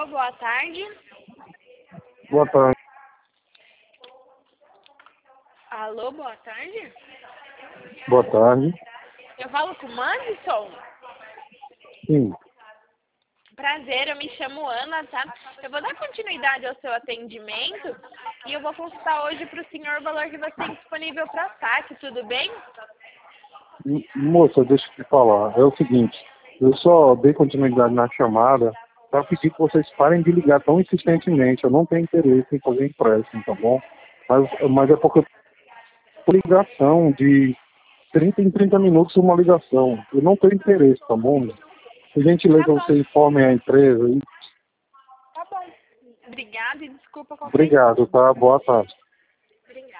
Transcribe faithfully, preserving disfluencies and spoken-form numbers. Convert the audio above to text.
boa tarde. Boa tarde. Alô, boa tarde. Boa tarde. Eu falo com o Mandson? Sim. Prazer, eu me chamo Ana, tá? Eu vou dar continuidade ao seu atendimento e eu vou consultar hoje para o senhor o valor que você tem disponível para saque, tudo bem? M- Moça, deixa eu te falar. É o seguinte, eu só dei continuidade na chamada para pedir que vocês parem de ligar tão insistentemente. Eu não tenho interesse em fazer empréstimo, tá bom? Mas, mas é porque eu tenho ligação de trinta em trinta minutos uma ligação. Eu não tenho interesse, tá bom? Por Tá gentileza, bom, você informe a empresa. E tá bom. Obrigada e desculpa qualquer obrigado, incômodo. tá? Boa tarde.